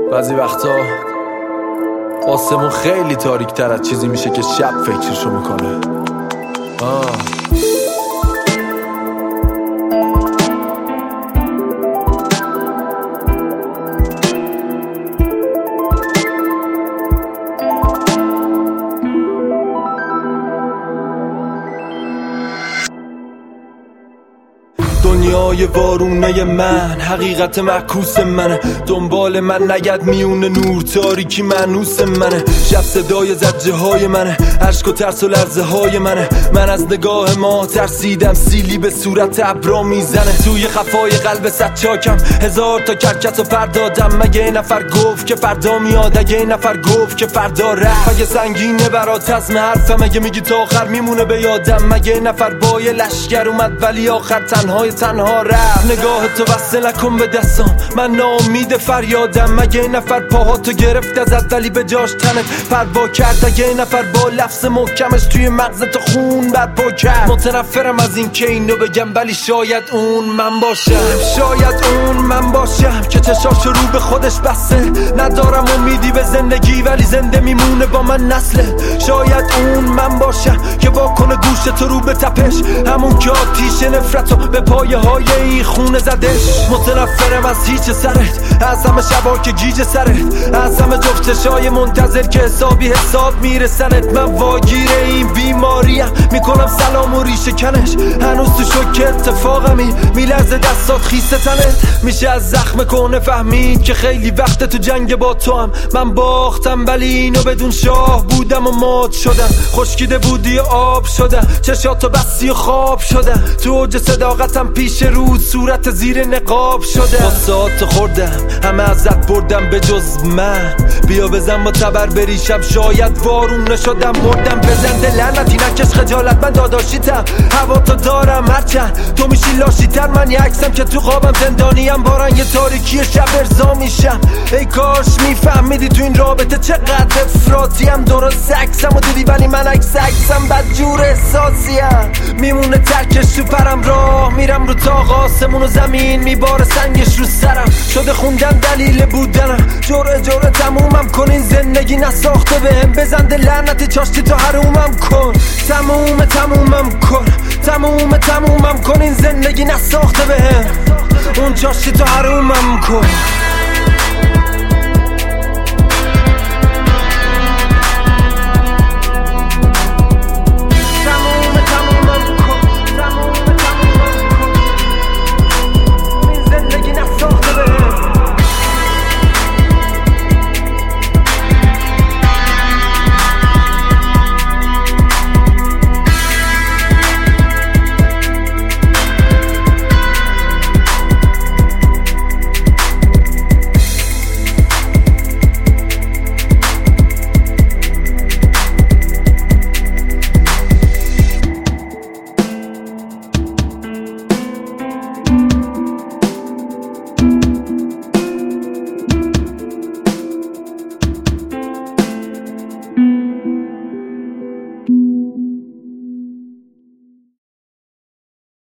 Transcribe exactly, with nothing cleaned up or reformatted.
بعضی وقتا آسمون خیلی تاریک تر از چیزی میشه که شب فکرشو میکنه. آه دنیای وارونه من، حقیقت معکوس منه. دنبال من نگرد میون نور، تاریکی منوس منه. شب صدای زجه های منه، عشق و ترس و لرزه های منه. من از نگاه ما ترسیدم، سیلی به صورت ابرا میزنه. توی خفای قلب صد چاکم هزار تا کرکس و پردادم. مگه این نفر گفت که فردا میاد؟ اگه این نفر گفت که فردا رفت؟ اگه سنگینه برات عزم حرفم، اگه میگی تا آخر میمونه به یادم. مگه این نفر با یه لشگر اومد ولی آخر تنهای تنها رفت؟ نگاه تو وصل نکن به دستام، من ناامید فریادم. مگه این نفر پاهاتو گرفت ازت ولی به جاش تنت پروا کرد؟ اگه این نفر با لفظ محکمش توی مغزت خون برپا کرد؟ متنفرم از این که اینو بگم ولی شاید اون من باشم. شاید اون من باشم که چشاشو رو به خودش بسته. ندارم امیدی به زندگی ولی زنده میمونه با من نسله. شاید اون من باشم که واکنه گوش تو رو به تپش، همون که آتیش نفرتو به پایه های این خونه زدش. متنفرم از هیچ سرت، از همه شبا که گیج سرت، از همه جفت چشای منتظر که حسابی حساب میرسنت. من واگیر این بیماریم، میکنم سلام و ریشه کنش. هنوز تو شوک اتفاقمی، میلرزه دستات خیسه تنت. میشه از زخم کنه فهمید که خیلی وقت تو جنگ با تو هم. من باختم ولی اینو بدون شاه بودم و مات شدم. خشکیده بودی و آب شدم، چشاتو بستی و خواب شدم. تو اوج صداقتم پیش رود، صورت زیر نقاب شدم. با ساعت خوردم همه ازت بردم به جز من. بیا بزن با تبر بریشم، شاید وارون نشدم مردم. بزنده لعنتی نکش خجالت، من داداشیتم هوا تو دارم. هرچند تو میشی لاشیتر، من یه عکسم که تو خوابم زندانیم. با رنگ تاریکی شب ارضا میشم. ای کاش میفهمیدی تو این رابطه چقدر افراطیم. درست عکسم و دیدی ولی من عکس عکسم بدجور احساسیم. میمونه ترکش تو پرم، راه میرم رو تاق آسمون و زمین میباره سنگش رو سرم. شده خوندن دلیل بودنم، جوره جوره تمومم کن. این زندگی نساخته بهم، بزنده لعنتی چاشتی تو حرومم کن. تموم تمومم کن، تموم تمومم کن. این زندگی نساخته بهم، اون چاشتی تو حرومم کن.